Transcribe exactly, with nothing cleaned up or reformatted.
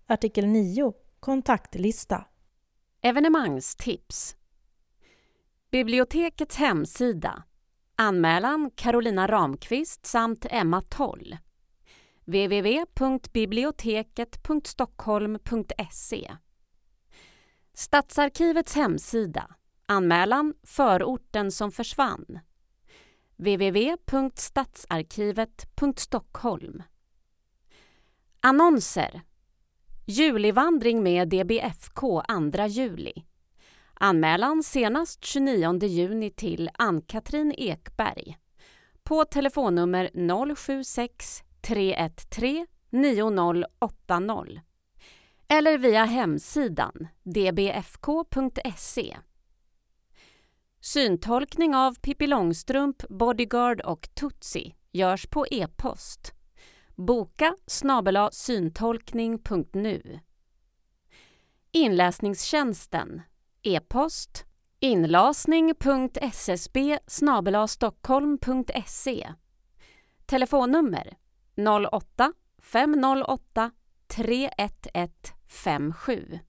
Artikel nio. Kontaktlista. Evenemangstips. Bibliotekets hemsida. Anmälan Carolina Ramqvist samt Emma Toll. w w w punkt biblioteket punkt stockholm punkt se. Stadsarkivets hemsida. Anmälan Förorten som försvann. w w w punkt stadsarkivet punkt stockholm. Annonser. Julivandring med D B F K andra juli. Anmälan senast tjugonionde juni till Ann-Katrin Ekberg på telefonnummer noll sju sex tre ett tre nio noll åtta noll eller via hemsidan d b f k punkt se. Syntolkning av Pippi Långstrump, Bodyguard och Tutsi görs på e-post. Boka snabel-a syntolkning punkt nu. Inläsningstjänsten. E-post inlasning punkt s s b snabel-a stockholm punkt se. Telefonnummer noll åtta fem noll åtta tre ett ett fem sju.